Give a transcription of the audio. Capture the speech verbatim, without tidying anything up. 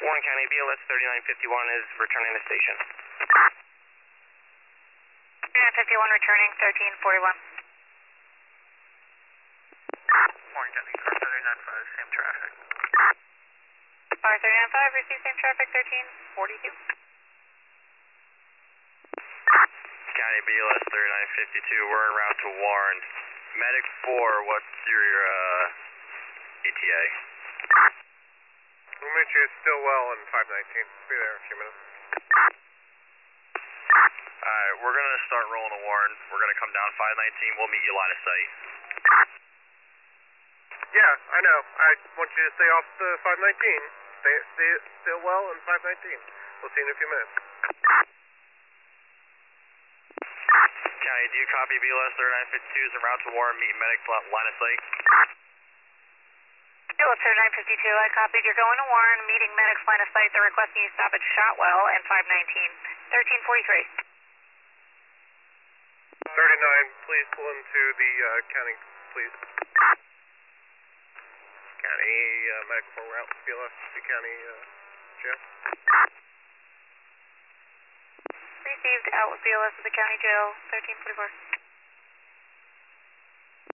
Warren County, B L S thirty-nine fifty-one is returning to station. thirty-nine fifty-one returning, thirteen forty-one. Warren County, car thirty-nine five, same traffic. Car thirty-nine five, receive same traffic, thirteen forty-two. County, B L S thirty-nine fifty-two, we're en route to Warren. Medic four, what's your uh, E T A? We'll meet you at Stillwell in five nineteen. Be there in a few minutes. Alright, we're gonna start rolling to Warren. We're gonna come down five nineteen, we'll meet you line of sight. Yeah, I know. I want you to stay off the five nineteen. Stay, stay at Stillwell in five nineteen. We'll see you in a few minutes. County, do you copy B L S thirty-nine fifty-two is en route to Warren, meet medic line of sight? B L S thirty-nine fifty-two, I copied. You're going to Warren, meeting medics line of sight. They're requesting you stop at Shotwell and five nineteen, thirteen forty-three. thirty-nine, please pull into the uh, county, please. County, uh, medic four route, B L S, the county uh, jail. Received, out with B L S at the county jail, thirteen forty-four.